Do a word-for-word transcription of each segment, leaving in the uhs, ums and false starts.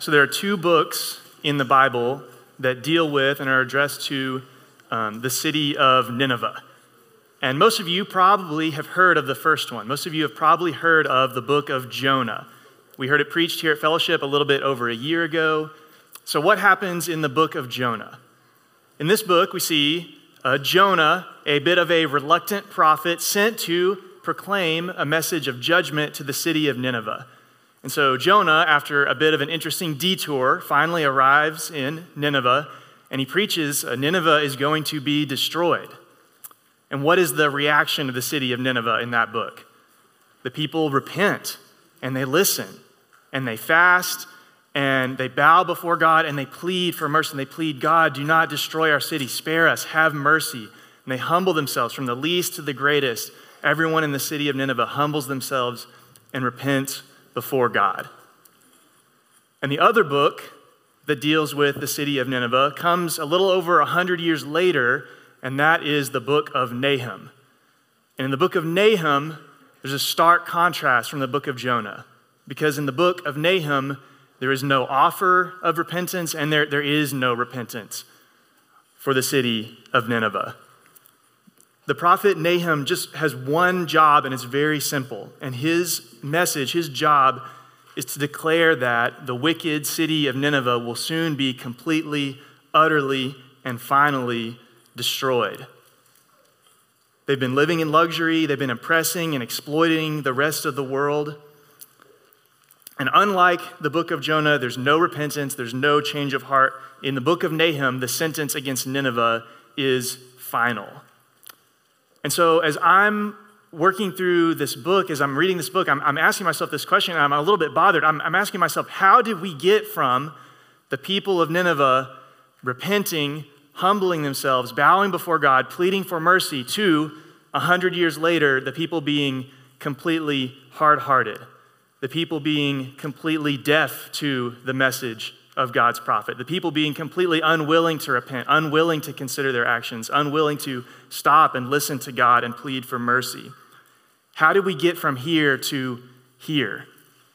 So there are two books in the Bible that deal with and are addressed to um, the city of Nineveh. And most of you probably have heard of the first one. Most of you have probably heard of the book of Jonah. We heard it preached here at Fellowship a little bit over a year ago. So what happens in the book of Jonah? In this book, we see uh, Jonah, a bit of a reluctant prophet, sent to proclaim a message of judgment to the city of Nineveh. And so Jonah, after a bit of an interesting detour, finally arrives in Nineveh, and he preaches uh, Nineveh is going to be destroyed. And what is the reaction of the city of Nineveh in that book? The people repent, and they listen, and they fast, and they bow before God, and they plead for mercy, and they plead, God, do not destroy our city, spare us, have mercy. And they humble themselves from the least to the greatest. Everyone in the city of Nineveh humbles themselves and repents before God. And the other book that deals with the city of Nineveh comes a little over a hundred years later, and that is the book of Nahum. And in the book of Nahum, there's a stark contrast from the book of Jonah, because in the book of Nahum, there is no offer of repentance, and there, there is no repentance for the city of Nineveh. The prophet Nahum just has one job, and it's very simple. And his message, his job, is to declare that the wicked city of Nineveh will soon be completely, utterly, and finally destroyed. They've been living in luxury, they've been oppressing and exploiting the rest of the world. And unlike the book of Jonah, there's no repentance, there's no change of heart. In the book of Nahum, the sentence against Nineveh is final. And so as I'm working through this book, as I'm reading this book, I'm, I'm asking myself this question, and I'm a little bit bothered. I'm, I'm asking myself, how did we get from the people of Nineveh repenting, humbling themselves, bowing before God, pleading for mercy, to a hundred years later, the people being completely hard-hearted, the people being completely deaf to the message of God's prophet, the people being completely unwilling to repent, unwilling to consider their actions, unwilling to stop and listen to God and plead for mercy. How did we get from here to here?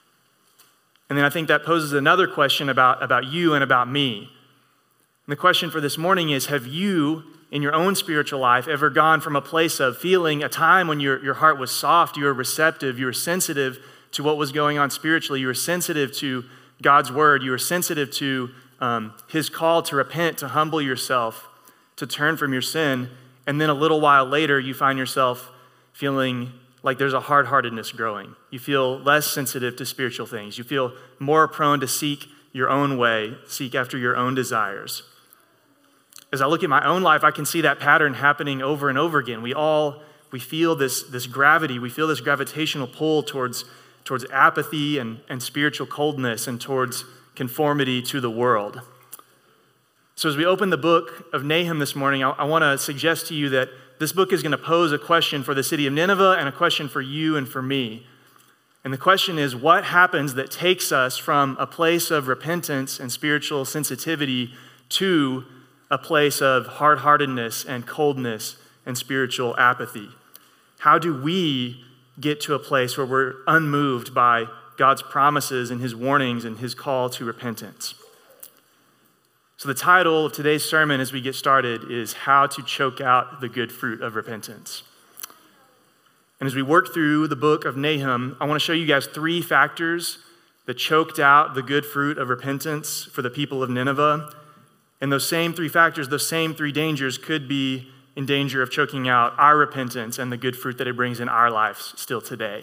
And then I think that poses another question about, about you and about me. And the question for this morning is, have you, in your own spiritual life, ever gone from a place of feeling a time when your, your heart was soft, you were receptive, you were sensitive to what was going on spiritually, you were sensitive to God's word, you were sensitive to um, his call to repent, to humble yourself, to turn from your sin, and then a little while later you find yourself feeling like there's a hard-heartedness growing. You feel less sensitive to spiritual things. You feel more prone to seek your own way, seek after your own desires. As I look at my own life, I can see that pattern happening over and over again. We all, we feel this, this gravity, we feel this gravitational pull towards towards apathy and, and spiritual coldness and towards conformity to the world. So as we open the book of Nahum this morning, I, I want to suggest to you that this book is going to pose a question for the city of Nineveh and a question for you and for me. And the question is, what happens that takes us from a place of repentance and spiritual sensitivity to a place of hard-heartedness and coldness and spiritual apathy? How do we get to a place where we're unmoved by God's promises and his warnings and his call to repentance? So the title of today's sermon as we get started is How to Choke Out the Good Fruit of Repentance. And as we work through the book of Nahum, I want to show you guys three factors that choked out the good fruit of repentance for the people of Nineveh. And those same three factors, those same three dangers could be in danger of choking out our repentance and the good fruit that it brings in our lives still today.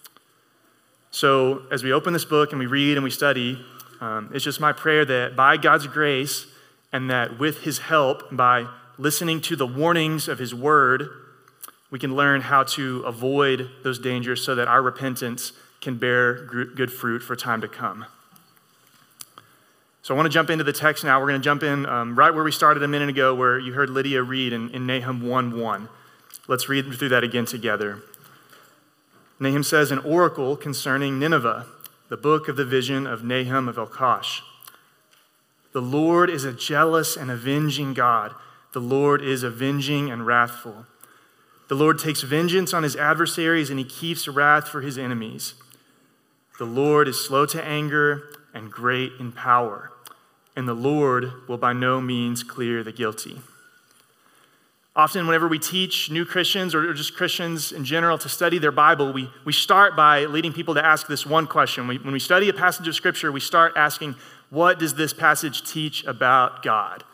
So as we open this book and we read and we study, um, it's just my prayer that by God's grace and that with his help, by listening to the warnings of his word, we can learn how to avoid those dangers so that our repentance can bear good fruit for time to come. So I want to jump into the text now. We're going to jump in um, right where we started a minute ago, where you heard Lydia read in, in Nahum one one. Let's read through that again together. Nahum says, an oracle concerning Nineveh, the book of the vision of Nahum of Elkosh. The Lord is a jealous and avenging God. The Lord is avenging and wrathful. The Lord takes vengeance on his adversaries, and he keeps wrath for his enemies. The Lord is slow to anger and great in power, and the Lord will by no means clear the guilty. Often whenever we teach new Christians or just Christians in general to study their Bible, we, we start by leading people to ask this one question. We, when we study a passage of Scripture, we start asking, what does this passage teach about God?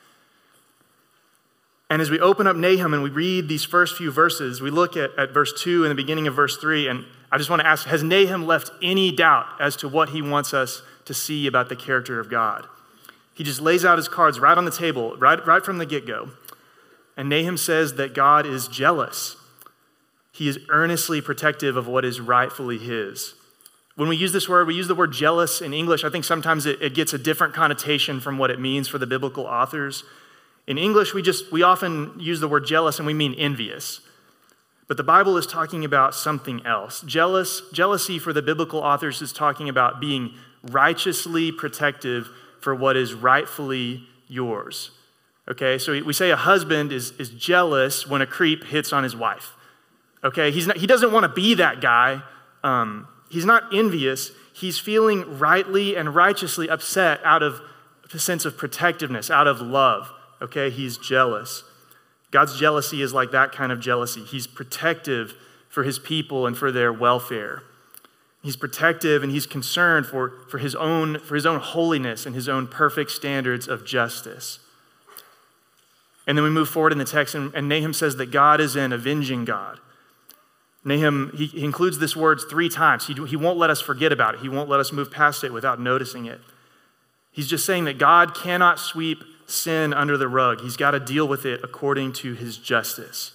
And as we open up Nahum and we read these first few verses, we look at, at verse two and the beginning of verse three, and I just want to ask, has Nahum left any doubt as to what he wants us to see about the character of God? He just lays out his cards right on the table, right, right from the get-go. And Nahum says that God is jealous. He is earnestly protective of what is rightfully his. When we use this word, we use the word jealous in English. I think sometimes it, it gets a different connotation from what it means for the biblical authors. In English, we just we often use the word jealous and we mean envious. But the Bible is talking about something else. Jealous, jealousy for the biblical authors is talking about being righteously protective for what is rightfully yours. Okay, so we say a husband is, is jealous when a creep hits on his wife. Okay, he's not, he doesn't want to be that guy. Um, he's not envious. He's feeling rightly and righteously upset out of a sense of protectiveness, out of love. Okay, he's jealous. God's jealousy is like that kind of jealousy. He's protective for his people and for their welfare. He's protective and he's concerned for, for, his own, for his own holiness and his own perfect standards of justice. And then we move forward in the text, and, and Nahum says that God is an avenging God. Nahum, he, he includes this word three times. He, he won't let us forget about it. He won't let us move past it without noticing it. He's just saying that God cannot sweep sin under the rug. He's got to deal with it according to his justice.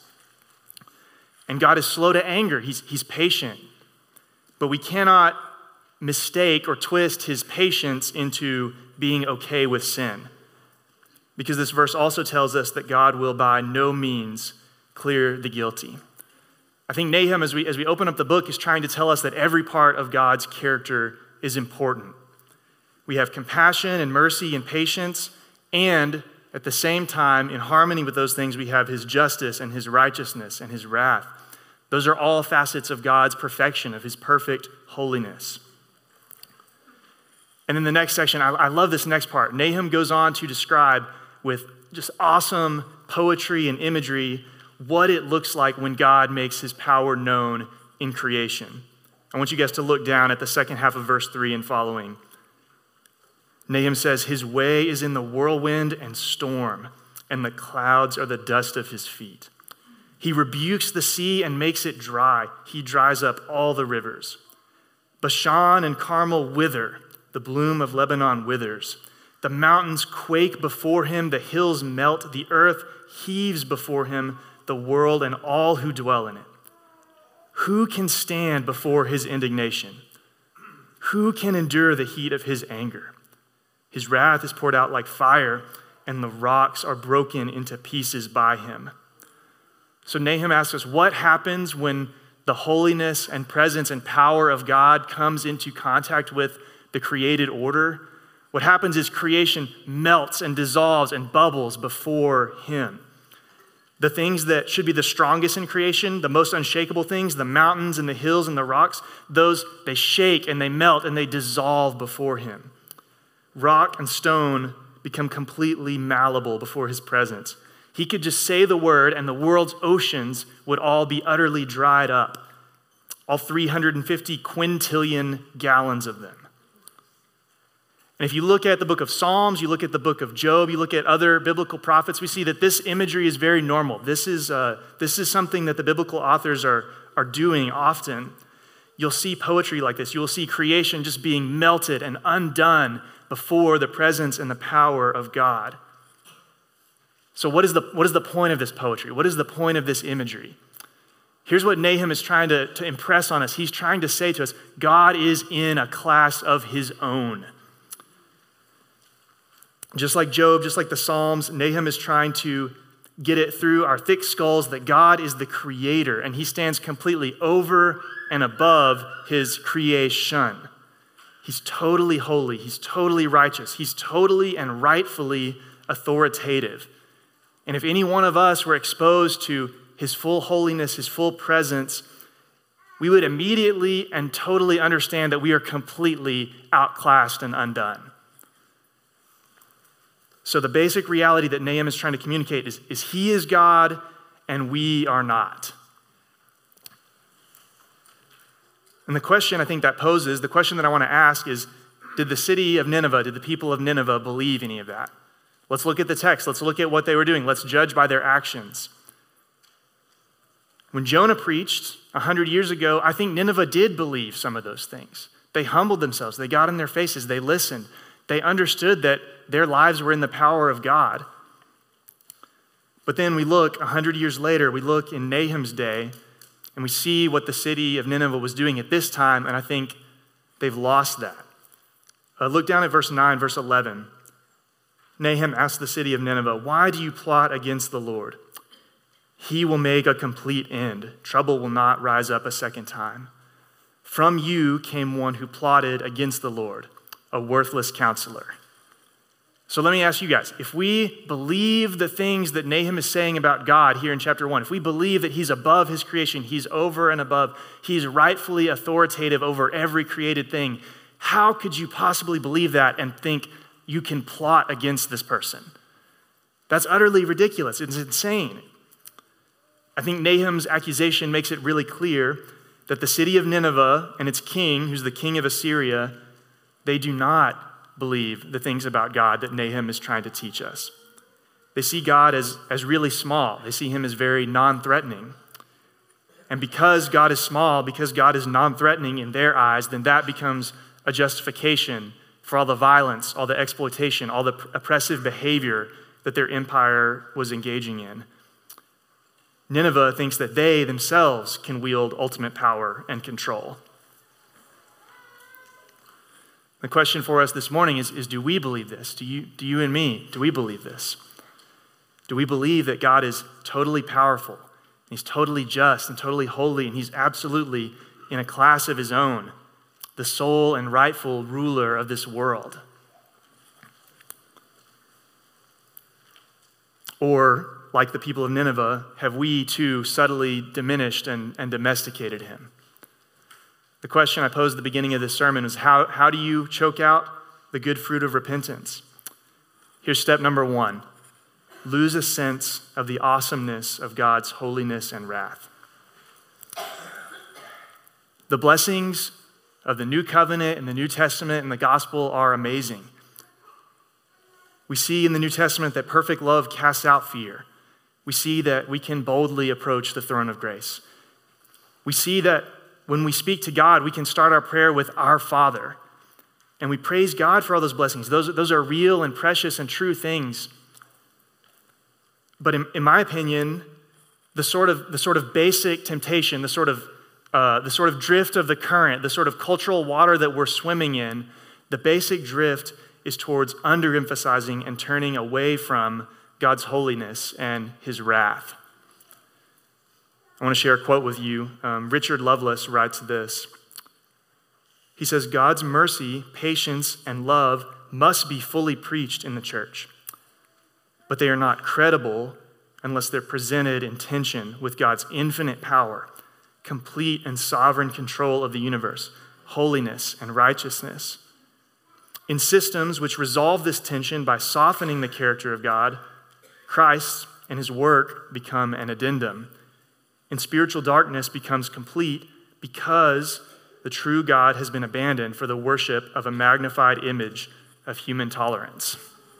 And God is slow to anger. He's, he's patient. But we cannot mistake or twist his patience into being okay with sin. Because this verse also tells us that God will by no means clear the guilty. I think Nahum, as we, as we open up the book, is trying to tell us that every part of God's character is important. We have compassion and mercy and patience, and at the same time, in harmony with those things, we have his justice and his righteousness and his wrath. Those are all facets of God's perfection, of his perfect holiness. And in the next section, I, I love this next part. Nahum goes on to describe with just awesome poetry and imagery what it looks like when God makes his power known in creation. I want you guys to look down at the second half of verse three and following. Nahum says, his way is in the whirlwind and storm, and the clouds are the dust of his feet. He rebukes the sea and makes it dry. He dries up all the rivers. Bashan and Carmel wither. The bloom of Lebanon withers. The mountains quake before him. The hills melt. The earth heaves before him. The world and all who dwell in it. Who can stand before his indignation? Who can endure the heat of his anger? His wrath is poured out like fire, and the rocks are broken into pieces by him. So Nahum asks us, what happens when the holiness and presence and power of God comes into contact with the created order? What happens is creation melts and dissolves and bubbles before him. The things that should be the strongest in creation, the most unshakable things, the mountains and the hills and the rocks, those, they shake and they melt and they dissolve before him. Rock and stone become completely malleable before his presence. He could just say the word and the world's oceans would all be utterly dried up. All three hundred fifty quintillion gallons of them. And if you look at the book of Psalms, you look at the book of Job, you look at other biblical prophets, we see that this imagery is very normal. This is, uh, this is something that the biblical authors are, are doing often. You'll see poetry like this. You'll see creation just being melted and undone before the presence and the power of God. So what is the, what is the point of this poetry? What is the point of this imagery? Here's what Nahum is trying to, to impress on us. He's trying to say to us, God is in a class of his own. Just like Job, just like the Psalms, Nahum is trying to get it through our thick skulls that God is the creator and he stands completely over and above his creation. He's totally holy. He's totally righteous. He's totally and rightfully authoritative. And if any one of us were exposed to his full holiness, his full presence, we would immediately and totally understand that we are completely outclassed and undone. So the basic reality that Nahum is trying to communicate is, is he is God and we are not. And the question I think that poses, the question that I want to ask is, did the city of Nineveh, did the people of Nineveh believe any of that? Let's look at the text. Let's look at what they were doing. Let's judge by their actions. When Jonah preached one hundred years ago, I think Nineveh did believe some of those things. They humbled themselves. They got in their faces. They listened. They understood that their lives were in the power of God. But then we look one hundred years later, we look in Nahum's day, and we see what the city of Nineveh was doing at this time, and I think they've lost that. Uh, look down at verse nine, verse eleven. Nahum asked the city of Nineveh, "Why do you plot against the Lord? He will make a complete end. Trouble will not rise up a second time. From you came one who plotted against the Lord, a worthless counselor." So let me ask you guys, if we believe the things that Nahum is saying about God here in chapter one, if we believe that he's above his creation, he's over and above, he's rightfully authoritative over every created thing, how could you possibly believe that and think you can plot against this person? That's utterly ridiculous. It's insane. I think Nahum's accusation makes it really clear that the city of Nineveh and its king, who's the king of Assyria, they do not believe the things about God that Nahum is trying to teach us. They see God as, as really small. They see him as very non-threatening. And because God is small, because God is non-threatening in their eyes, then that becomes a justification for all the violence, all the exploitation, all the oppressive behavior that their empire was engaging in. Nineveh thinks that they themselves can wield ultimate power and control. The question for us this morning is, is do we believe this? Do you, do you and me, do we believe this? Do we believe that God is totally powerful, he's totally just and totally holy, and he's absolutely in a class of his own, the sole and rightful ruler of this world? Or, like the people of Nineveh, have we too subtly diminished and, and domesticated him? The question I posed at the beginning of this sermon is how, how do you choke out the good fruit of repentance? Here's step number one. Lose a sense of the awesomeness of God's holiness and wrath. The blessings of the New Covenant and the New Testament and the gospel are amazing. We see in the New Testament that perfect love casts out fear. We see that we can boldly approach the throne of grace. We see that when we speak to God, we can start our prayer with our Father. And we praise God for all those blessings. Those, those are real and precious and true things. But in, in my opinion, the sort of the sort of basic temptation, the sort of uh, the sort of drift of the current, the sort of cultural water that we're swimming in, the basic drift is towards underemphasizing and turning away from God's holiness and his wrath. I want to share a quote with you. Um, Richard Lovelace writes this. He says, "God's mercy, patience, and love must be fully preached in the church, but they are not credible unless they're presented in tension with God's infinite power, complete and sovereign control of the universe, holiness and righteousness. In systems which resolve this tension by softening the character of God, Christ and his work become an addendum. And spiritual darkness becomes complete because the true God has been abandoned for the worship of a magnified image of human tolerance."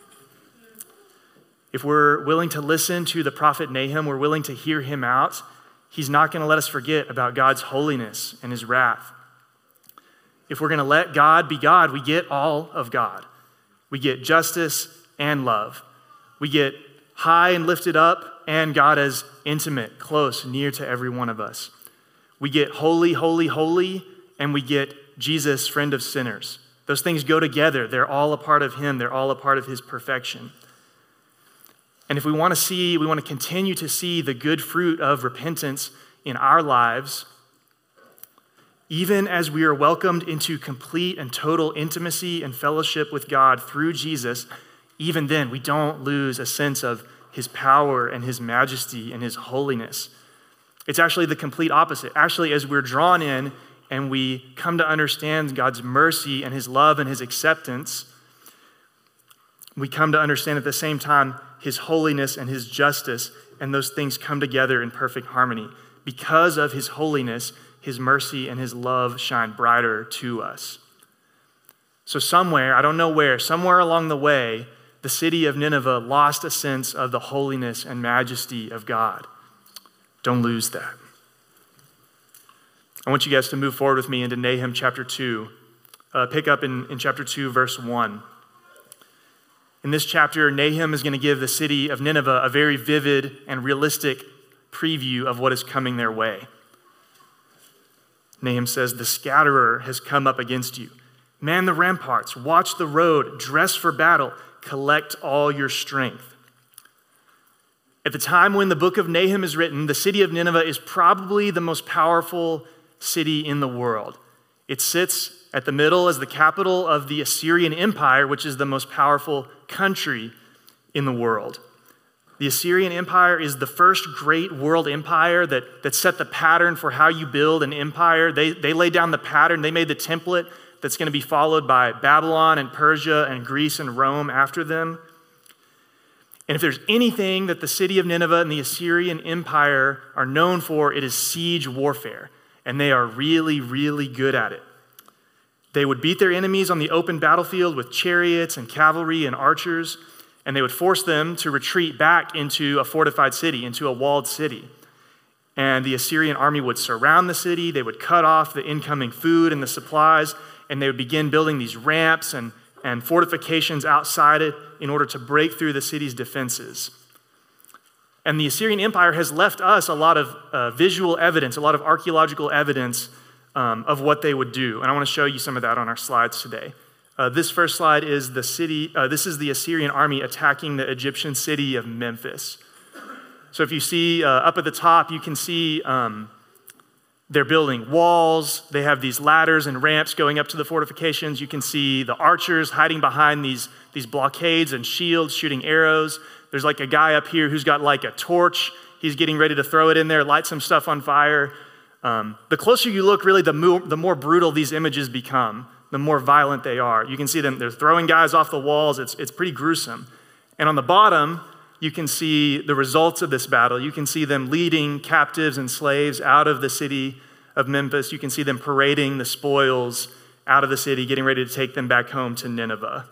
If we're willing to listen to the prophet Nahum, we're willing to hear him out, he's not going to let us forget about God's holiness and his wrath. If we're going to let God be God, we get all of God. We get justice and love. We get high and lifted up, and God as intimate, close, near to every one of us. We get holy, holy, holy, and we get Jesus, friend of sinners. Those things go together. They're all a part of him. They're all a part of his perfection. And if we want to see, we want to continue to see the good fruit of repentance in our lives, even as we are welcomed into complete and total intimacy and fellowship with God through Jesus, even then we don't lose a sense of his power and his majesty and his holiness. It's actually the complete opposite. Actually, as we're drawn in and we come to understand God's mercy and his love and his acceptance, we come to understand at the same time his holiness and his justice, and those things come together in perfect harmony. Because of his holiness, his mercy and his love shine brighter to us. So somewhere, I don't know where, somewhere along the way, the city of Nineveh lost a sense of the holiness and majesty of God. Don't lose that. I want you guys to move forward with me into Nahum chapter two. Uh, pick up in, in chapter two, verse one. In this chapter, Nahum is going to give the city of Nineveh a very vivid and realistic preview of what is coming their way. Nahum says, "The scatterer has come up against you. Man the ramparts, watch the road, dress for battle, collect all your strength." At the time when the book of Nahum is written, the city of Nineveh is probably the most powerful city in the world. It sits at the middle as the capital of the Assyrian Empire, which is the most powerful country in the world. The Assyrian Empire is the first great world empire that, that set the pattern for how you build an empire. They, they laid down the pattern. They made the template that's going to be followed by Babylon and Persia and Greece and Rome after them. And if there's anything that the city of Nineveh and the Assyrian Empire are known for, it is siege warfare. And they are really, really good at it. They would beat their enemies on the open battlefield with chariots and cavalry and archers, and they would force them to retreat back into a fortified city, into a walled city. And the Assyrian army would surround the city, they would cut off the incoming food and the supplies, and they would begin building these ramps and, and fortifications outside it in order to break through the city's defenses. And the Assyrian Empire has left us a lot of uh, visual evidence, a lot of archaeological evidence um, of what they would do. And I want to show you some of that on our slides today. Uh, this first slide is the city, uh, this is the Assyrian army attacking the Egyptian city of Memphis. So if you see uh, up at the top, you can see um, they're building walls. They have these ladders and ramps going up to the fortifications. You can see the archers hiding behind these, these blockades and shields, shooting arrows. There's like a guy up here who's got like a torch. He's getting ready to throw it in there, light some stuff on fire. Um, the closer you look, really, the more, the more brutal these images become, the more violent they are. You can see them, they're throwing guys off the walls. It's, it's pretty gruesome. And on the bottom, you can see the results of this battle. You can see them leading captives and slaves out of the city of Memphis. You can see them parading the spoils out of the city, getting ready to take them back home to Nineveh.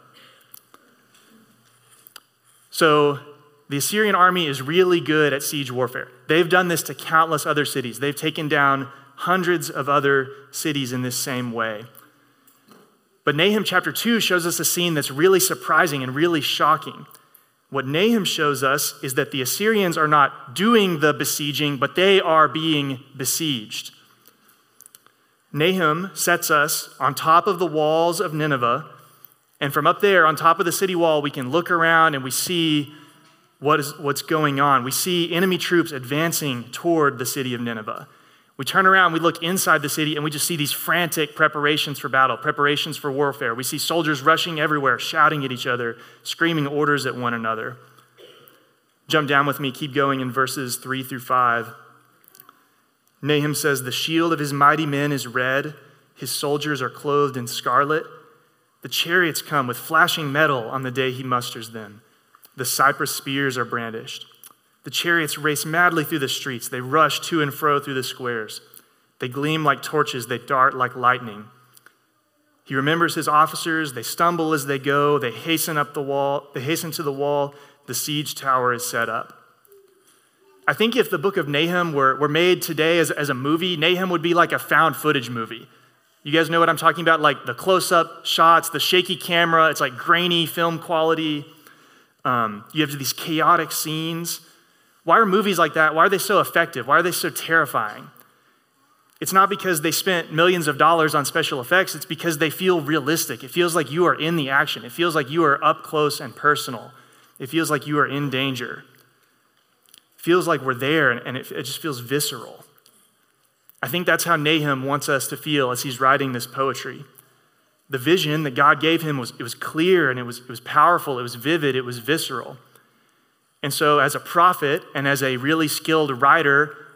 So the Assyrian army is really good at siege warfare. They've done this to countless other cities. They've taken down hundreds of other cities in this same way. But Nahum chapter two shows us a scene that's really surprising and really shocking. What Nahum shows us is that the Assyrians are not doing the besieging, but they are being besieged. Nahum sets us on top of the walls of Nineveh, and from up there on top of the city wall, we can look around and we see what is, what's going on. We see enemy troops advancing toward the city of Nineveh. We turn around, we look inside the city, and we just see these frantic preparations for battle, preparations for warfare. We see soldiers rushing everywhere, shouting at each other, screaming orders at one another. Jump down with me, keep going in verses three through five. Nahum says, "The shield of his mighty men is red, his soldiers are clothed in scarlet. The chariots come with flashing metal on the day he musters them. The cypress spears are brandished. The chariots race madly through the streets. They rush to and fro through the squares. They gleam like torches. They dart like lightning. He remembers his officers. They stumble as they go. They hasten up the wall. They hasten to the wall. The siege tower is set up." I think if the book of Nahum were, were made today as, as a movie, Nahum would be like a found footage movie. You guys know what I'm talking about? Like the close-up shots, the shaky camera. It's like grainy film quality. Um, you have these chaotic scenes. Why are movies like that, why are they so effective? Why are they so terrifying? It's not because they spent millions of dollars on special effects. It's because they feel realistic. It feels like you are in the action. It feels like you are up close and personal. It feels like you are in danger. It feels like we're there, and it, it just feels visceral. I think that's how Nahum wants us to feel as he's writing this poetry. The vision that God gave him was, it was clear, and it was, it was powerful, it was vivid, it was visceral. And so as a prophet and as a really skilled writer,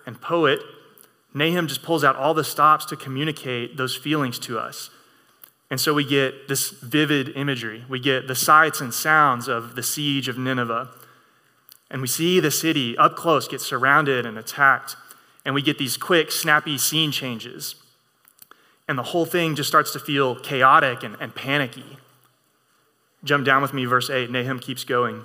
and poet, Nahum just pulls out all the stops to communicate those feelings to us. And so we get this vivid imagery. We get the sights and sounds of the siege of Nineveh. And we see the city up close get surrounded and attacked. And we get these quick, snappy scene changes. And the whole thing just starts to feel chaotic and, and panicky. Jump down with me, verse eight. Nahum keeps going.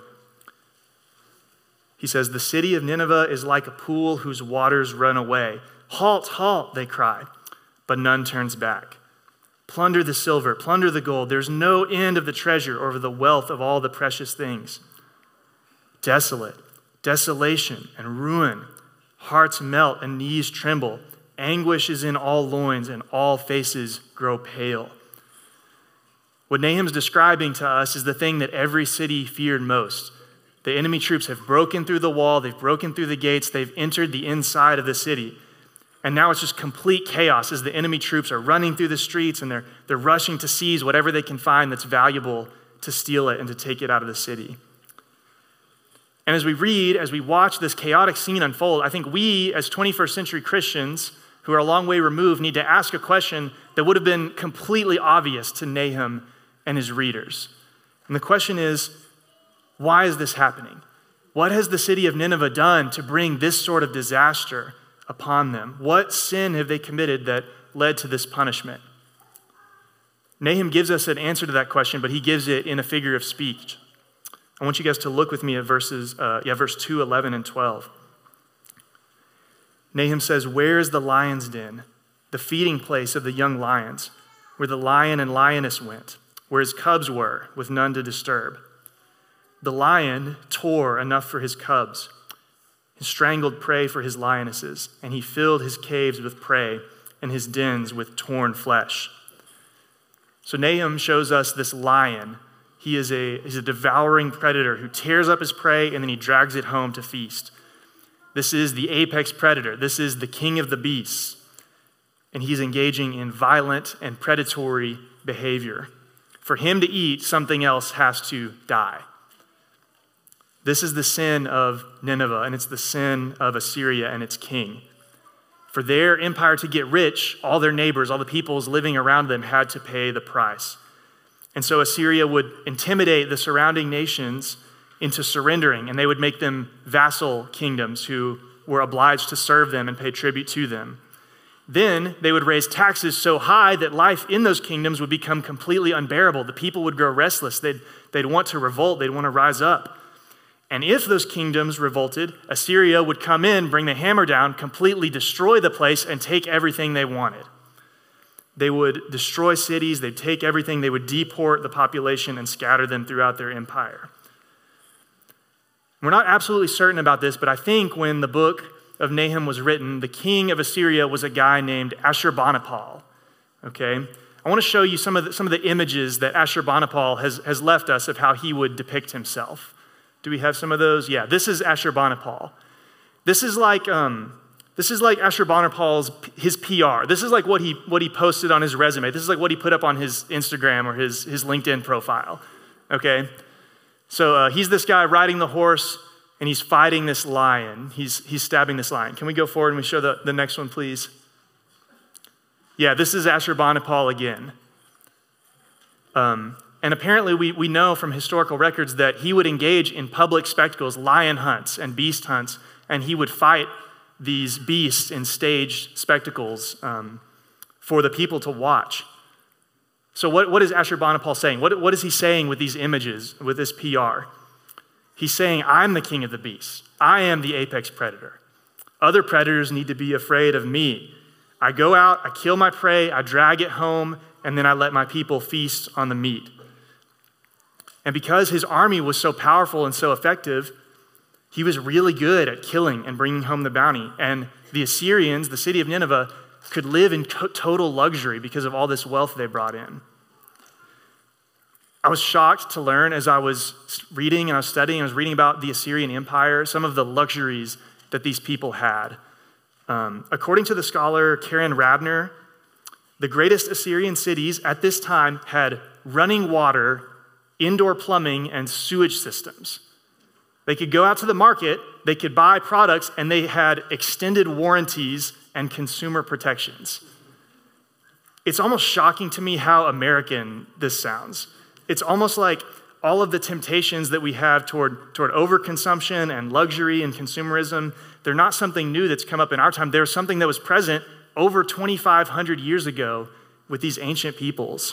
He says, the city of Nineveh is like a pool whose waters run away. Halt, halt, they cry, but none turns back. Plunder the silver, plunder the gold. There's no end of the treasure or of the wealth of all the precious things. Desolate, desolation and ruin. Hearts melt and knees tremble. Anguish is in all loins and all faces grow pale. What Nahum's describing to us is the thing that every city feared most. The enemy troops have broken through the wall, they've broken through the gates, they've entered the inside of the city. And now it's just complete chaos as the enemy troops are running through the streets and they're, they're rushing to seize whatever they can find that's valuable to steal it and to take it out of the city. And as we read, as we watch this chaotic scene unfold, I think we as twenty-first century Christians who are a long way removed need to ask a question that would have been completely obvious to Nahum and his readers. And the question is, why is this happening? What has the city of Nineveh done to bring this sort of disaster upon them? What sin have they committed that led to this punishment? Nahum gives us an answer to that question, but he gives it in a figure of speech. I want you guys to look with me at verses, uh, yeah, verse two, eleven, and twelve. Nahum says, where is the lion's den, the feeding place of the young lions, where the lion and lioness went, where his cubs were, with none to disturb? The lion tore enough for his cubs, he strangled prey for his lionesses, and he filled his caves with prey and his dens with torn flesh. So Nahum shows us this lion. He is a, he's a devouring predator who tears up his prey and then he drags it home to feast. This is the apex predator. This is the king of the beasts. And he's engaging in violent and predatory behavior. For him to eat, something else has to die. This is the sin of Nineveh, and it's the sin of Assyria and its king. For their empire to get rich, all their neighbors, all the peoples living around them had to pay the price. And so Assyria would intimidate the surrounding nations into surrendering, and they would make them vassal kingdoms who were obliged to serve them and pay tribute to them. Then they would raise taxes so high that life in those kingdoms would become completely unbearable. The people would grow restless. They'd, they'd want to revolt. They'd want to rise up. And if those kingdoms revolted, Assyria would come in, bring the hammer down, completely destroy the place, and take everything they wanted. They would destroy cities, they'd take everything, they would deport the population and scatter them throughout their empire. We're not absolutely certain about this, but I think when the book of Nahum was written, the king of Assyria was a guy named Ashurbanipal. Okay? I want to show you some of the, some of the images that Ashurbanipal has, has left us of how he would depict himself. Do we have some of those? Yeah, this is Ashurbanipal. This is like um, this is like Ashurbanipal's his P R. This is like what he what he posted on his resume. This is like what he put up on his Instagram or his his LinkedIn profile. Okay, so uh, he's this guy riding the horse and he's fighting this lion. He's he's stabbing this lion. Can we go forward and we show the, the next one, please? Yeah, this is Ashurbanipal again. Um. And apparently we, we know from historical records that he would engage in public spectacles, lion hunts and beast hunts, and he would fight these beasts in staged spectacles um, for the people to watch. So what, what is Ashurbanipal saying? What, what is he saying with these images, with this P R? He's saying, I'm the king of the beasts. I am the apex predator. Other predators need to be afraid of me. I go out, I kill my prey, I drag it home, and then I let my people feast on the meat. And because his army was so powerful and so effective, he was really good at killing and bringing home the bounty. And the Assyrians, the city of Nineveh, could live in to- total luxury because of all this wealth they brought in. I was shocked to learn as I was reading and I was studying, I was reading about the Assyrian Empire, some of the luxuries that these people had. Um, according to the scholar Karen Rabner, the greatest Assyrian cities at this time had running water, indoor plumbing, and sewage systems. They could go out to the market, they could buy products, and they had extended warranties and consumer protections. It's almost shocking to me how American this sounds. It's almost like all of the temptations that we have toward, toward overconsumption and luxury and consumerism, they're not something new that's come up in our time. They're something that was present over twenty-five hundred years ago with these ancient peoples.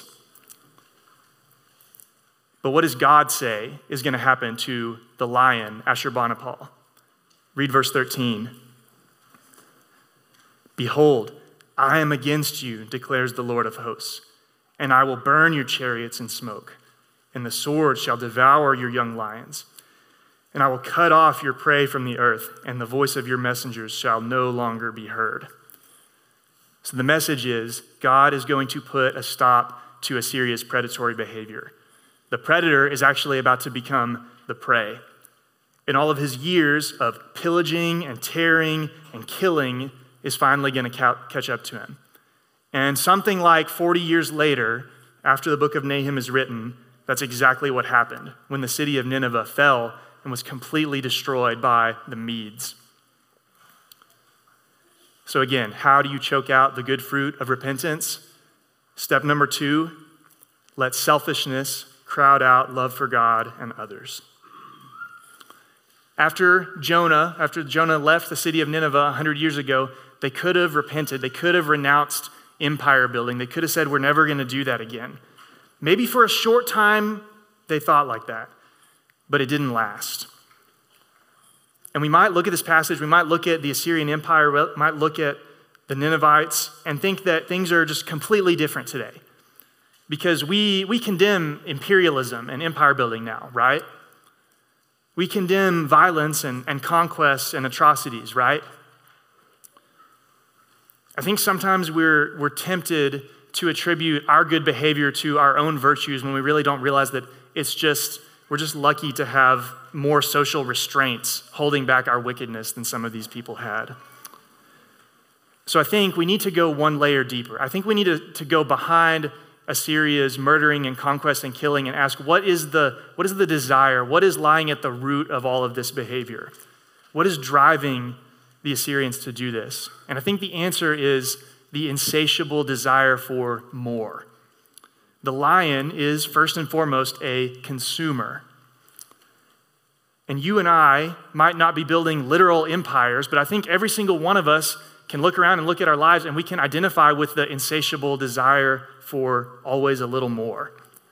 But what does God say is going to happen to the lion, Ashurbanipal? Read verse thirteen. Behold, I am against you, declares the Lord of hosts, and I will burn your chariots in smoke, and the sword shall devour your young lions. And I will cut off your prey from the earth, and the voice of your messengers shall no longer be heard. So the message is, God is going to put a stop to Assyria's predatory behavior. The predator is actually about to become the prey. And all of his years of pillaging and tearing and killing is finally going to catch up to him. And something like forty years later, after the book of Nahum is written, that's exactly what happened when the city of Nineveh fell and was completely destroyed by the Medes. So again, how do you choke out the good fruit of repentance? Step number two, let selfishness crowd out love for God and others. After Jonah, after Jonah left the city of Nineveh one hundred years ago, they could have repented. They could have renounced empire building. They could have said, we're never going to do that again. Maybe for a short time, they thought like that, but it didn't last. And we might look at this passage, we might look at the Assyrian Empire, we might look at the Ninevites and think that things are just completely different today. Because we, we condemn imperialism and empire building now, right? We condemn violence and, and conquests and atrocities, right? I think sometimes we're, we're tempted to attribute our good behavior to our own virtues when we really don't realize that it's just, we're just lucky to have more social restraints holding back our wickedness than some of these people had. So I think we need to go one layer deeper. I think we need to, to go behind Assyria's murdering and conquest and killing and ask, what is the, what is the desire? What is lying at the root of all of this behavior? What is driving the Assyrians to do this? And I think the answer is the insatiable desire for more. The lion is first and foremost a consumer. And you and I might not be building literal empires, but I think every single one of us can look around and look at our lives and we can identify with the insatiable desire for always a little more.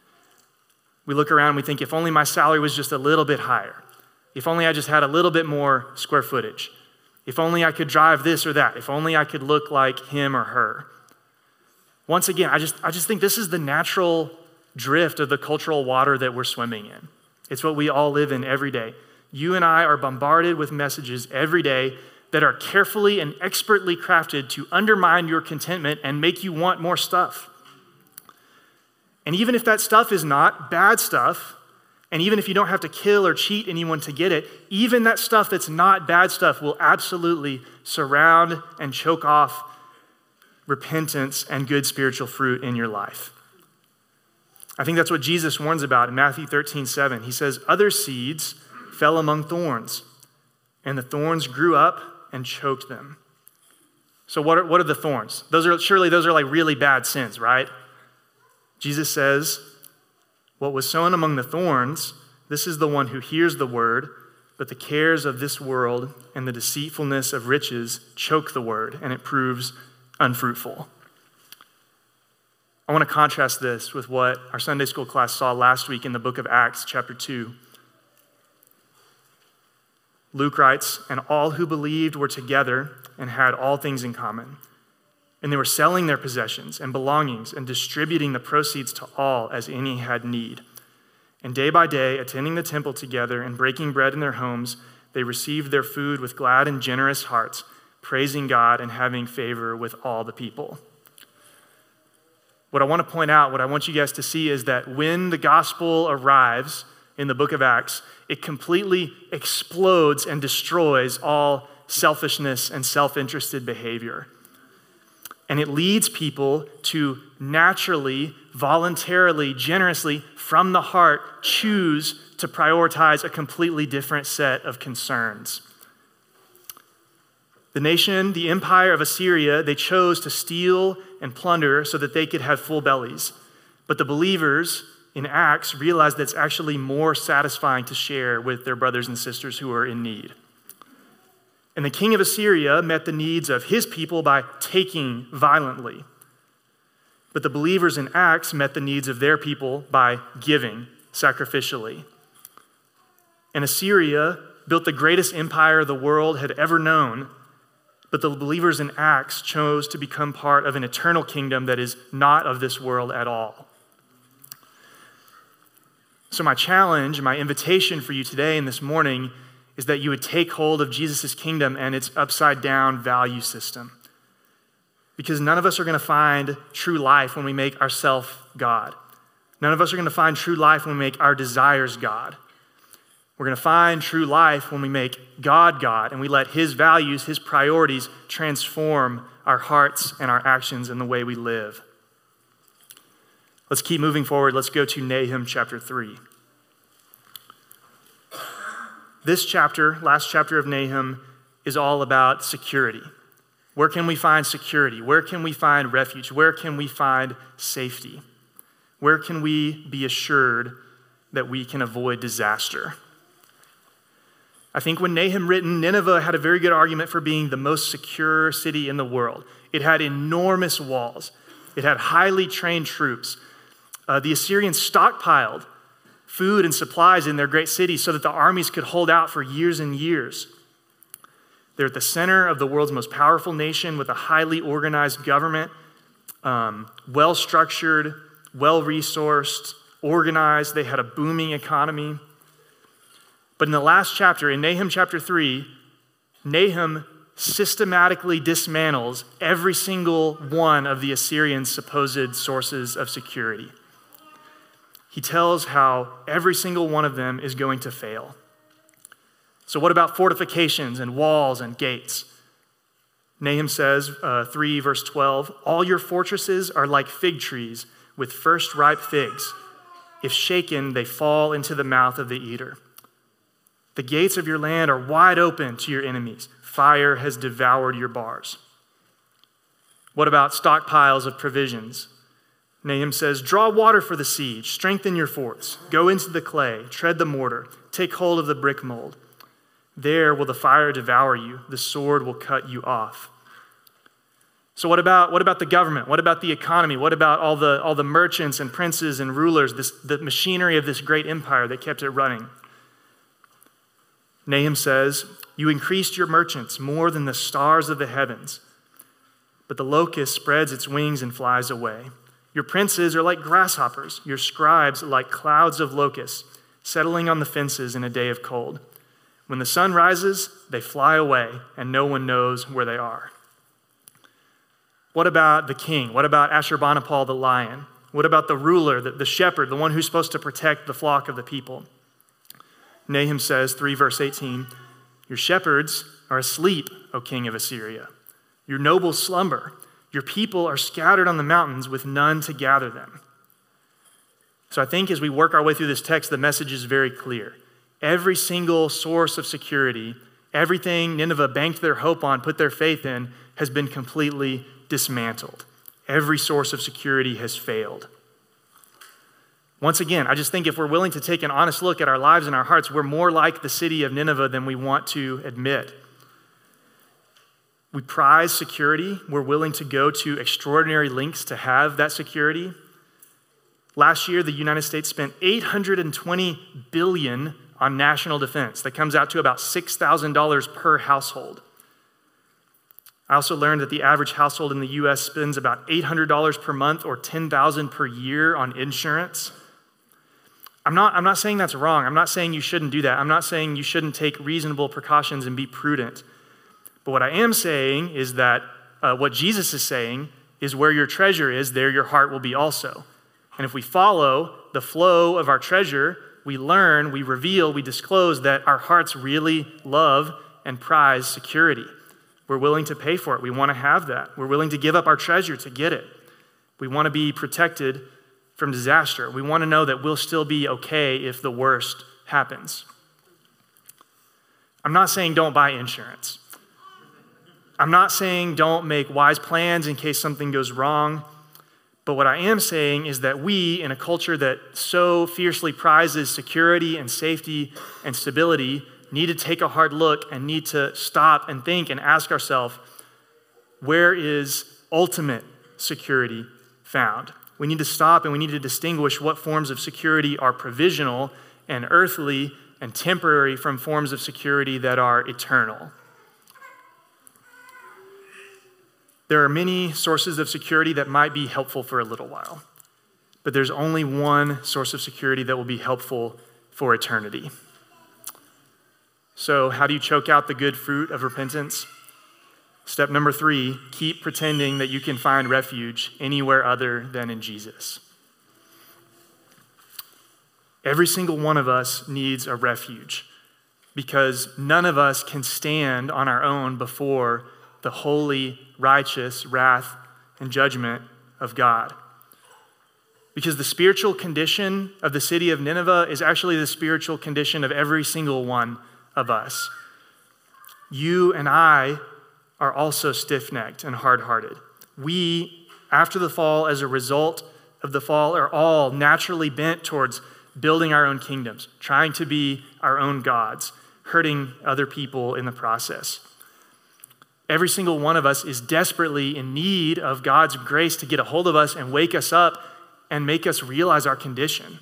We look around and we think, if only my salary was just a little bit higher. If only I just had a little bit more square footage. If only I could drive this or that. If only I could look like him or her. Once again, I just, I just think this is the natural drift of the cultural water that we're swimming in. It's what we all live in every day. You and I are bombarded with messages every day that are carefully and expertly crafted to undermine your contentment and make you want more stuff. And even if that stuff is not bad stuff, and even if you don't have to kill or cheat anyone to get it, even that stuff that's not bad stuff will absolutely surround and choke off repentance and good spiritual fruit in your life. I think that's what Jesus warns about in Matthew thirteen seven. He says, other seeds fell among thorns, and the thorns grew up and choked them. So what are, what are the thorns? Those are surely those are like really bad sins, right? Jesus says, what was sown among the thorns, this is the one who hears the word, but the cares of this world and the deceitfulness of riches choke the word, and it proves unfruitful. I want to contrast this with what our Sunday school class saw last week in the book of Acts, chapter two. Luke writes, and all who believed were together and had all things in common. And they were selling their possessions and belongings and distributing the proceeds to all as any had need. And day by day, attending the temple together and breaking bread in their homes, they received their food with glad and generous hearts, praising God and having favor with all the people. What I want to point out, what I want you guys to see is that when the gospel arrives in the book of Acts, it completely explodes and destroys all selfishness and self-interested behavior. And it leads people to naturally voluntarily, generously, from the heart, choose to prioritize a completely different set of concerns. The nation, the empire of Assyria, they chose to steal and plunder so that they could have full bellies. But the believers in Acts realized that it's actually more satisfying to share with their brothers and sisters who are in need. And the king of Assyria met the needs of his people by taking violently. But the believers in Acts met the needs of their people by giving sacrificially. And Assyria built the greatest empire the world had ever known, but the believers in Acts chose to become part of an eternal kingdom that is not of this world at all. So my challenge, my invitation for you today and this morning is that you would take hold of Jesus' kingdom and its upside down value system. Because none of us are going to find true life when we make ourselves God. None of us are going to find true life when we make our desires God. We're going to find true life when we make God God and we let his values, his priorities transform our hearts and our actions and the way we live. Let's keep moving forward. Let's go to Nahum chapter three. This chapter, last chapter of Nahum, is all about security. Where can we find security? Where can we find refuge? Where can we find safety? Where can we be assured that we can avoid disaster? I think when Nahum written, Nineveh had a very good argument for being the most secure city in the world. It had enormous walls. It had highly trained troops. Uh, the Assyrians stockpiled food and supplies in their great city so that the armies could hold out for years and years. They're at the center of the world's most powerful nation with a highly organized government, um, well-structured, well-resourced, organized. They had a booming economy. But in the last chapter, in Nahum chapter three, Nahum systematically dismantles every single one of the Assyrians' supposed sources of security. He tells how every single one of them is going to fail. So what about fortifications and walls and gates? Nahum says, uh, three verse twelve, all your fortresses are like fig trees with first ripe figs. If shaken, they fall into the mouth of the eater. The gates of your land are wide open to your enemies. Fire has devoured your bars. What about stockpiles of provisions? Nahum says, draw water for the siege, strengthen your forts, go into the clay, tread the mortar, take hold of the brick mold. There will the fire devour you, the sword will cut you off. So what about, what about the government? What about the economy? What about all the, all the merchants and princes and rulers, this, the machinery of this great empire that kept it running? Nahum says, you increased your merchants more than the stars of the heavens, but the locust spreads its wings and flies away. Your princes are like grasshoppers, your scribes like clouds of locusts, settling on the fences in a day of cold. When the sun rises, they fly away, and no one knows where they are. What about the king? What about Ashurbanipal the lion? What about the ruler, the, the shepherd, the one who's supposed to protect the flock of the people? Nahum says, three verse eighteen, your shepherds are asleep, O king of Assyria. Your nobles slumber. Your people are scattered on the mountains with none to gather them. So I think as we work our way through this text, the message is very clear. Every single source of security, everything Nineveh banked their hope on, put their faith in, has been completely dismantled. Every source of security has failed. Once again, I just think if we're willing to take an honest look at our lives and our hearts, we're more like the city of Nineveh than we want to admit. We prize security. We're willing to go to extraordinary lengths to have that security. Last year, the United States spent eight hundred twenty billion dollars on national defense. That comes out to about six thousand dollars per household. I also learned that the average household in the U S spends about eight hundred dollars per month or ten thousand dollars per year on insurance. I'm not, I'm not saying that's wrong. I'm not saying you shouldn't do that. I'm not saying you shouldn't take reasonable precautions and be prudent. But what I am saying is that uh, what Jesus is saying is where your treasure is, there your heart will be also. And if we follow the flow of our treasure, we learn, we reveal, we disclose that our hearts really love and prize security. We're willing to pay for it. We want to have that. We're willing to give up our treasure to get it. We want to be protected from disaster. We want to know that we'll still be okay if the worst happens. I'm not saying don't buy insurance. I'm not saying don't make wise plans in case something goes wrong. But what I am saying is that we, in a culture that so fiercely prizes security and safety and stability, need to take a hard look and need to stop and think and ask ourselves, where is ultimate security found? We need to stop and we need to distinguish what forms of security are provisional and earthly and temporary from forms of security that are eternal. There are many sources of security that might be helpful for a little while, but there's only one source of security that will be helpful for eternity. So how do you choke out the good fruit of repentance? Step number three, keep pretending that you can find refuge anywhere other than in Jesus. Every single one of us needs a refuge because none of us can stand on our own before the holy, righteous wrath and judgment of God. Because the spiritual condition of the city of Nineveh is actually the spiritual condition of every single one of us. You and I are also stiff-necked and hard-hearted. We, after the fall, as a result of the fall, are all naturally bent towards building our own kingdoms, trying to be our own gods, hurting other people in the process. Every single one of us is desperately in need of God's grace to get a hold of us and wake us up and make us realize our condition.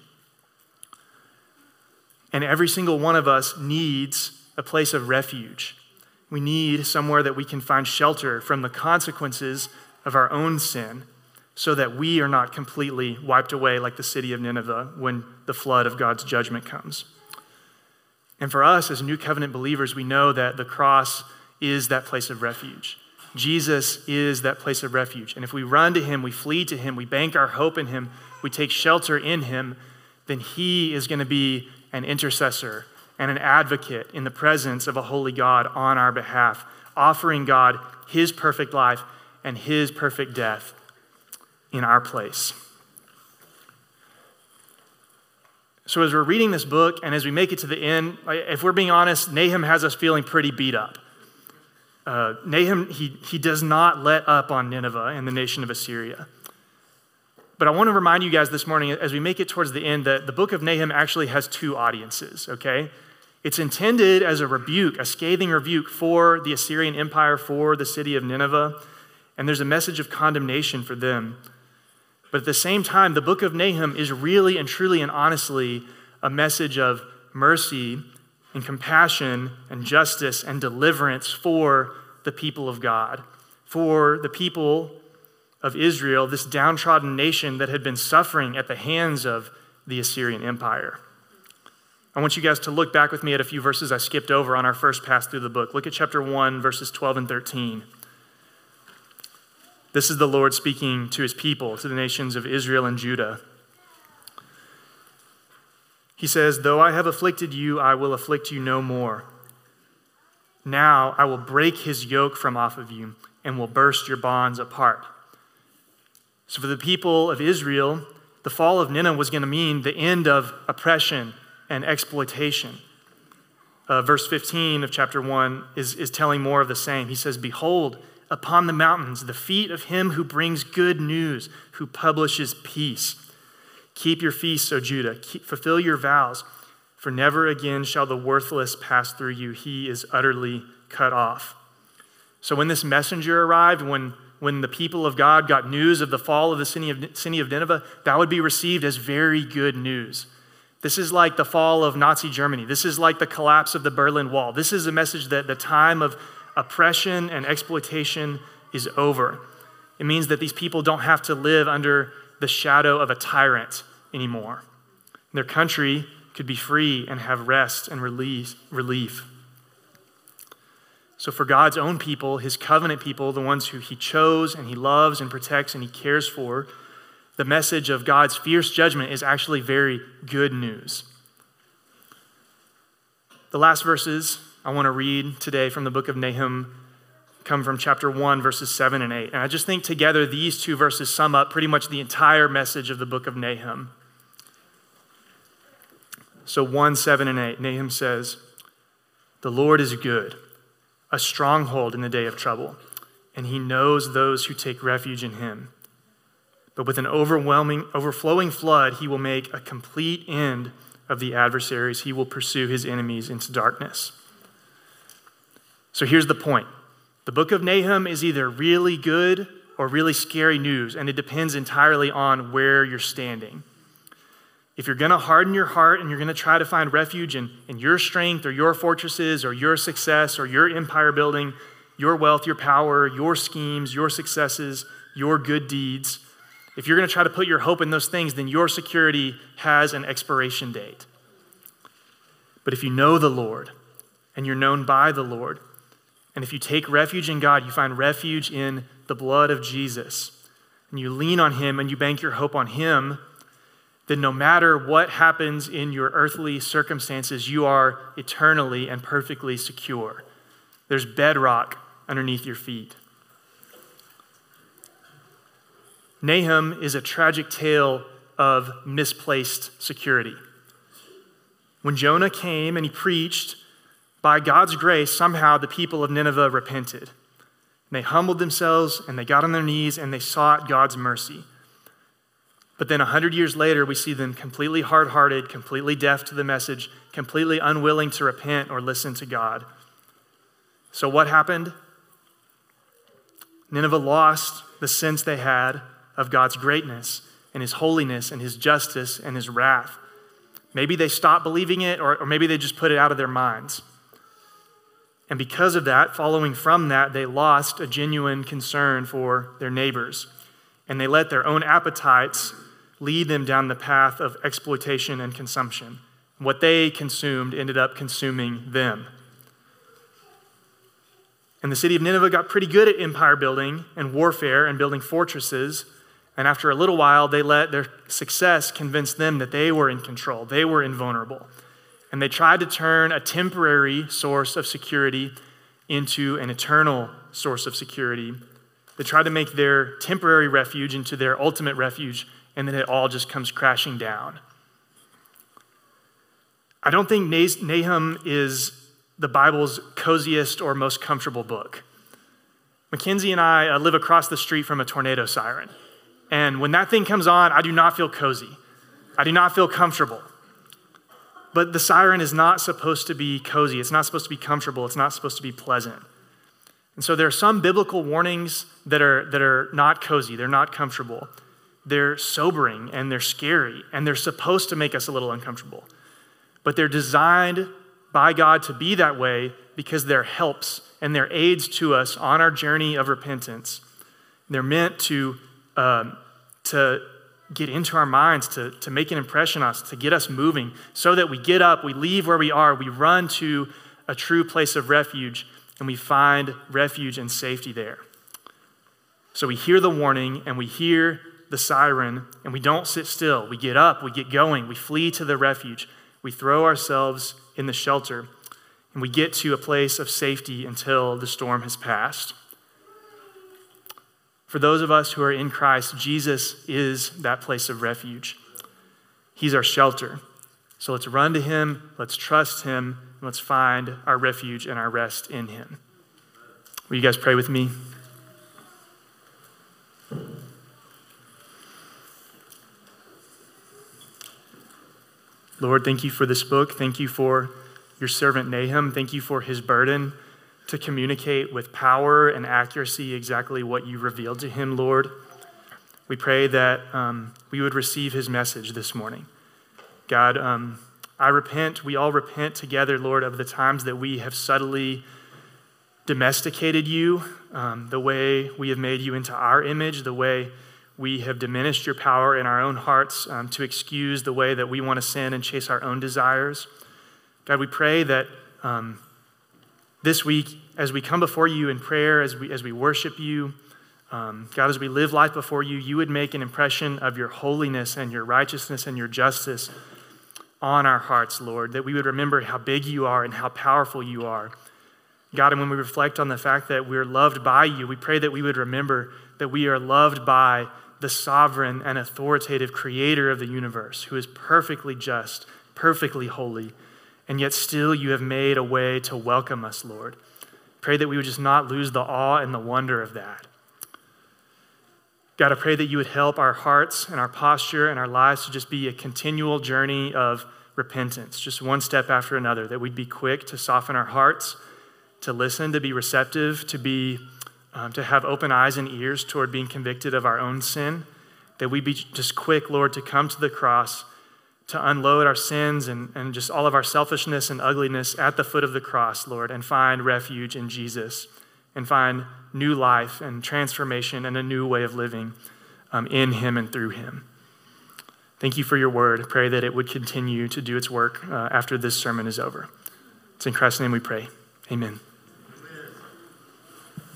And every single one of us needs a place of refuge. We need somewhere that we can find shelter from the consequences of our own sin so that we are not completely wiped away like the city of Nineveh when the flood of God's judgment comes. And for us as New Covenant believers, we know that the cross is that place of refuge. Jesus is that place of refuge. And if we run to him, we flee to him, we bank our hope in him, we take shelter in him, then he is going to be an intercessor and an advocate in the presence of a holy God on our behalf, offering God his perfect life and his perfect death in our place. So as we're reading this book and as we make it to the end, if we're being honest, Nahum has us feeling pretty beat up. Uh, Nahum, he, he does not let up on Nineveh and the nation of Assyria. But I want to remind you guys this morning, as we make it towards the end, that the book of Nahum actually has two audiences, okay? It's intended as a rebuke, a scathing rebuke for the Assyrian Empire, for the city of Nineveh, and there's a message of condemnation for them. But at the same time, the book of Nahum is really and truly and honestly a message of mercy and compassion and justice and deliverance for the people of God, for the people of Israel, this downtrodden nation that had been suffering at the hands of the Assyrian Empire. I want you guys to look back with me at a few verses I skipped over on our first pass through the book. Look at chapter one, verses twelve and thirteen. This is the Lord speaking to his people, to the nations of Israel and Judah. He says, "Though I have afflicted you, I will afflict you no more. Now I will break his yoke from off of you and will burst your bonds apart." So for the people of Israel, the fall of Nineveh was going to mean the end of oppression and exploitation. Uh, verse fifteen of chapter one is, is telling more of the same. He says, "Behold, upon the mountains, the feet of him who brings good news, who publishes peace. Keep your feasts, O Judah, Keep, fulfill your vows, for never again shall the worthless pass through you. He is utterly cut off." So when this messenger arrived, when, when the people of God got news of the fall of the city of, city of Nineveh, that would be received as very good news. This is like the fall of Nazi Germany. This is like the collapse of the Berlin Wall. This is a message that the time of oppression and exploitation is over. It means that these people don't have to live under the shadow of a tyrant anymore. Their country could be free and have rest and release, relief. So for God's own people, his covenant people, the ones who he chose and he loves and protects and he cares for, the message of God's fierce judgment is actually very good news. The last verses I want to read today from the book of Nahum come from chapter one, verses seven and eight. And I just think together these two verses sum up pretty much the entire message of the book of Nahum. So one, seven, and eight, Nahum says, "The Lord is good, a stronghold in the day of trouble, and he knows those who take refuge in him. But with an overwhelming, overflowing flood, he will make a complete end of the adversaries. He will pursue his enemies into darkness." So here's the point. The book of Nahum is either really good or really scary news, and it depends entirely on where you're standing. If you're going to harden your heart and you're going to try to find refuge in, in your strength or your fortresses or your success or your empire building, your wealth, your power, your schemes, your successes, your good deeds, if you're going to try to put your hope in those things, then your security has an expiration date. But if you know the Lord and you're known by the Lord, and if you take refuge in God, you find refuge in the blood of Jesus, and you lean on him and you bank your hope on him, then no matter what happens in your earthly circumstances, you are eternally and perfectly secure. There's bedrock underneath your feet. Nahum is a tragic tale of misplaced security. When Jonah came and he preached, by God's grace, somehow the people of Nineveh repented. And they humbled themselves and they got on their knees and they sought God's mercy. But then a hundred years later, we see them completely hard-hearted, completely deaf to the message, completely unwilling to repent or listen to God. So what happened? Nineveh lost the sense they had of God's greatness and his holiness and his justice and his wrath. Maybe they stopped believing it, or, or maybe they just put it out of their minds. And because of that, following from that, they lost a genuine concern for their neighbors. And they let their own appetites lead them down the path of exploitation and consumption. What they consumed ended up consuming them. And the city of Nineveh got pretty good at empire building and warfare and building fortresses. And after a little while, they let their success convince them that they were in control. They were invulnerable. And they tried to turn a temporary source of security into an eternal source of security. They tried to make their temporary refuge into their ultimate refuge, and then it all just comes crashing down. I don't think Nahum is the Bible's coziest or most comfortable book. Mackenzie and I uh, live across the street from a tornado siren. And when that thing comes on, I do not feel cozy. I do not feel comfortable. But the siren is not supposed to be cozy. It's not supposed to be comfortable. It's not supposed to be pleasant. And so there are some biblical warnings that are, that are not cozy. They're not comfortable. They're sobering and they're scary and they're supposed to make us a little uncomfortable. But they're designed by God to be that way because they're helps and they're aids to us on our journey of repentance. They're meant to, um, to get into our minds, to, to make an impression on us, to get us moving so that we get up, we leave where we are, we run to a true place of refuge, and we find refuge and safety there. So we hear the warning and we hear the siren and we don't sit still. We get up, we get going, we flee to the refuge. We throw ourselves in the shelter and we get to a place of safety until the storm has passed. For those of us who are in Christ, Jesus is that place of refuge. He's our shelter. So let's run to him, let's trust him, and let's find our refuge and our rest in him. Will you guys pray with me? Lord, thank you for this book. Thank you for your servant Nahum. Thank you for his burden to communicate with power and accuracy exactly what you revealed to him, Lord. We pray that um, we would receive his message this morning. God, um, I repent, we all repent together, Lord, of the times that we have subtly domesticated you, um, the way we have made you into our image, the way we have diminished your power in our own hearts um, to excuse the way that we want to sin and chase our own desires. God, we pray that um, this week, as we come before you in prayer, as we as we worship you, um, God, as we live life before you, you would make an impression of your holiness and your righteousness and your justice on our hearts, Lord, that we would remember how big you are and how powerful you are, God, and when we reflect on the fact that we're loved by you, we pray that we would remember that we are loved by the sovereign and authoritative creator of the universe, who is perfectly just, perfectly holy, and yet still you have made a way to welcome us, Lord. Pray that we would just not lose the awe and the wonder of that. God, I pray that you would help our hearts and our posture and our lives to just be a continual journey of repentance, just one step after another, that we'd be quick to soften our hearts, to listen, to be receptive, to be, um, to have open eyes and ears toward being convicted of our own sin, that we'd be just quick, Lord, to come to the cross, to unload our sins and, and just all of our selfishness and ugliness at the foot of the cross, Lord, and find refuge in Jesus and find new life and transformation and a new way of living um, in him and through him. Thank you for your word. I pray that it would continue to do its work uh, after this sermon is over. It's in Christ's name we pray. Amen.